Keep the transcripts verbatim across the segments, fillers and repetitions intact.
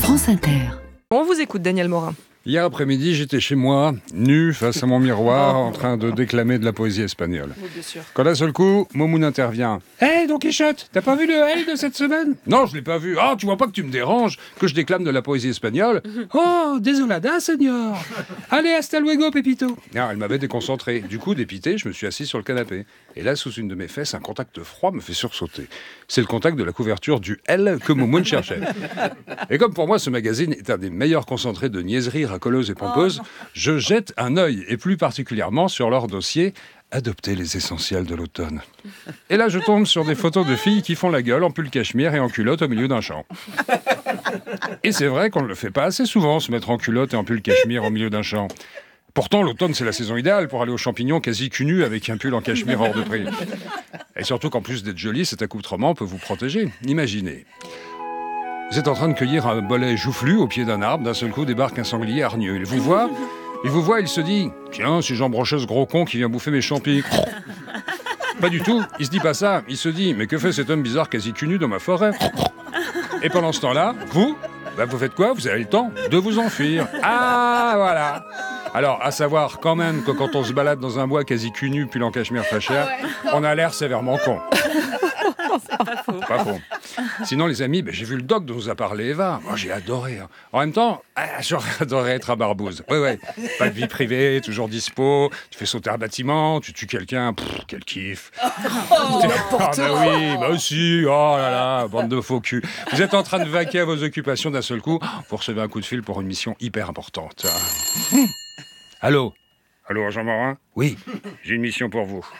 France Inter. On vous écoute, Daniel Morin. Hier après-midi, j'étais chez moi, nu, face à mon miroir, en train de déclamer de la poésie espagnole. Oui, bien sûr. Quand d'un seul coup, Momoun intervient. « Hé, hey, Don Quichotte, t'as pas vu le L de cette semaine ?»« Non, je l'ai pas vu. Ah, tu vois pas que tu me déranges, que je déclame de la poésie espagnole ?»« Oh, désolada, señor. Allez, hasta luego, Pepito. » Ah, elle m'avait déconcentré. Du coup, dépité, je me suis assis sur le canapé. Et là, sous une de mes fesses, un contact froid me fait sursauter. C'est le contact de la couverture du L que Momoun cherchait. Et comme pour moi, ce magazine est un des meilleurs concentrés de niaiseries racoleuses et pompeuses, oh, je jette un œil, et plus particulièrement sur leur dossier « Adopter les essentiels de l'automne ». Et là, je tombe sur des photos de filles qui font la gueule en pull cachemire et en culotte au milieu d'un champ. Et c'est vrai qu'on ne le fait pas assez souvent, se mettre en culotte et en pull cachemire au milieu d'un champ. Pourtant, l'automne, c'est la saison idéale pour aller aux champignons quasi cul nu avec un pull en cachemire hors de prix. Et surtout qu'en plus d'être joli, cet accoutrement peut vous protéger. Imaginez. Vous êtes en train de cueillir un bolet joufflu au pied d'un arbre, d'un seul coup débarque un sanglier hargneux. Il vous voit, il vous voit, il se dit « Tiens, si j'embrochais ce gros con qui vient bouffer mes champis !» Pas du tout, il se dit pas ça, il se dit « Mais que fait cet homme bizarre quasi cul nu dans ma forêt ?» Et pendant ce temps-là, vous, bah vous faites quoi? Vous avez le temps de vous enfuir. Ah, voilà. Alors, à savoir quand même que quand on se balade dans un bois quasi cul nu, puis en cachemire très cher, on a l'air sévèrement con. C'est pas faux. Pas faux. Sinon, les amis, ben, j'ai vu le doc dont nous a parlé Eva. Moi, j'ai adoré. Hein. En même temps, ah, j'aurais adoré être à Barbouze. Ouais, ouais. Pas de vie privée, toujours dispo. Tu fais sauter un bâtiment, tu tues quelqu'un. Pff, quel kiff. Oh, ah, bah oui, bah aussi. Oh là là, bande de faux cul. Vous êtes en train de vaquer à vos occupations d'un seul coup. Vous recevez un coup de fil pour une mission hyper importante. Allô? Allô, Jean Morin? Oui, j'ai une mission pour vous.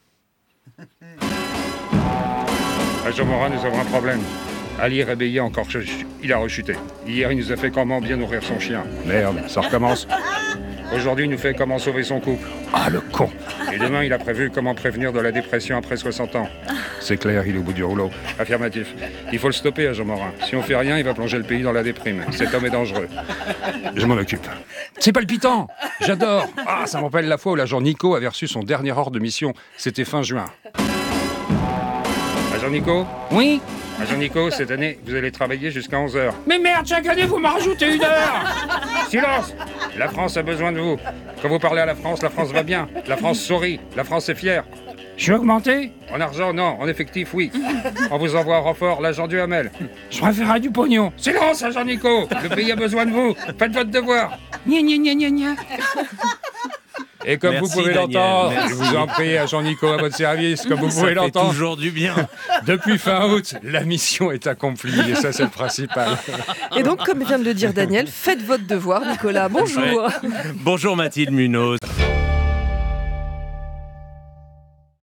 À Jean Morin, nous avons un problème. Ali réveillé encore, il a rechuté. Hier, il nous a fait comment bien nourrir son chien. Merde, ça recommence. Aujourd'hui, il nous fait comment sauver son couple. Ah, le con. Et demain, il a prévu comment prévenir de la dépression après soixante ans. C'est clair, il est au bout du rouleau. Affirmatif. Il faut le stopper à Jean Morin. Si on fait rien, il va plonger le pays dans la déprime. Cet homme est dangereux. Je m'en occupe. C'est palpitant. J'adore. Ah, ça me rappelle la fois où l'agent Nico avait reçu son dernier ordre de mission. C'était fin juin. Agent Nico? Oui? Agent Nico, cette année, vous allez travailler jusqu'à onze heures. Mais merde, chaque année, vous m'en rajoutez une heure! Silence! La France a besoin de vous. Quand vous parlez à la France, la France va bien. La France sourit. La France est fière. Je suis augmenté? En argent, non. En effectif, oui. On vous envoie un renfort, l'agent Duhamel. Je préférerais du pognon. Silence, agent Nico! Le pays a besoin de vous. Faites votre devoir. Gna gna gna gna gna. Et comme Merci, vous pouvez Daniel, l'entendre, merci. je vous en prie, agent Nico, à votre service, comme vous Ça pouvez fait l'entendre. toujours du bien. Depuis fin août, la mission est accomplie, et ça, c'est le principal. Et donc, comme vient de le dire Daniel, faites votre devoir, Nicolas. Bonjour. Ouais. Bonjour Mathilde Munoz.